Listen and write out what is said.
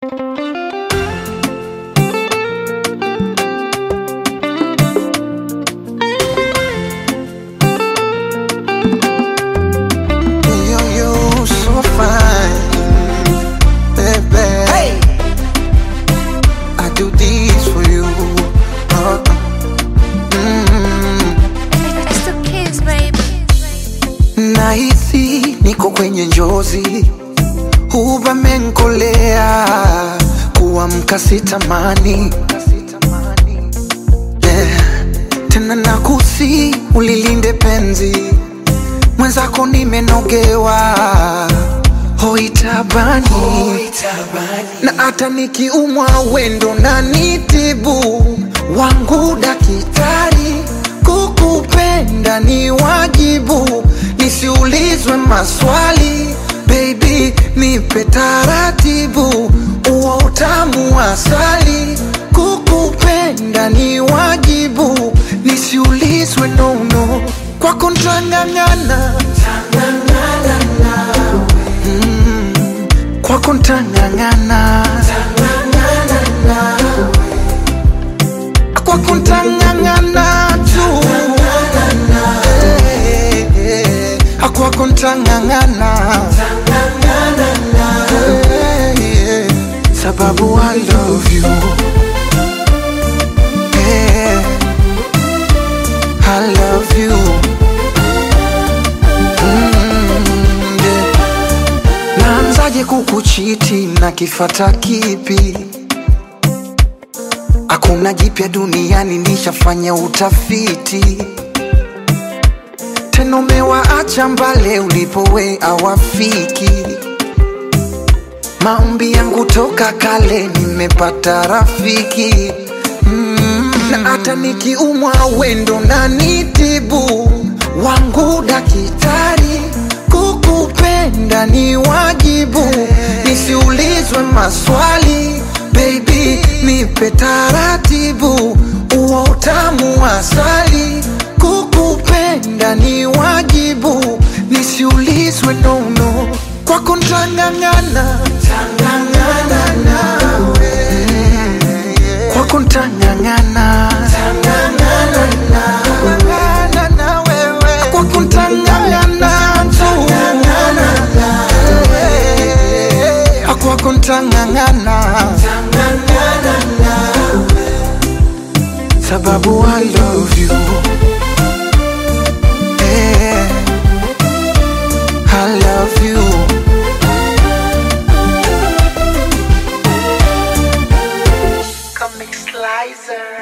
You're so fine, baby. Hey, I do this for you. It's the kids, baby. Nahisi niko kwenye njozi, uvamenkolea kuamka sitamani, yeah. Tena nakusi ulilinde penzi mwenzako, nimenogewa hoitabani, na hata nikiumwa wendo na nitibu wangu dakitari. Kukupenda ni wajibu, nisiulizwe maswali. Baby, nipe taratibu, uo utamu asali. Kukupenda ni wajibu, nisiulizwe nono. Kwako ntang'ang'ana, kwako ntang'ang'ana, kwako ntang'ang'ana tu, kwako ntang'ang'ana, sababu I love you, I love you. Naanzaje kukuchiti na kifata kipi? Hakuna jipya duniani, nishafanya utafiti. Tena umewaacha mbale ulipowe awafiki. Maombi yangu toka kale, nimepata rafiki. Na hata nikiumwa wendo na nitibu wangu dakitari. Kukupenda ni wajibu, nisiulizwe maswali. Baby, nipe taratibu, uo utamu asali. Kukupenda ni wajibu, nisiulizwe nono. Kwako ntang'ang'ana, kwako ntang'ang'ana, kwako ntang'ang'ana tu, kwako ntang'ang'ana, sababu I love you, I love you. Comic Slicer.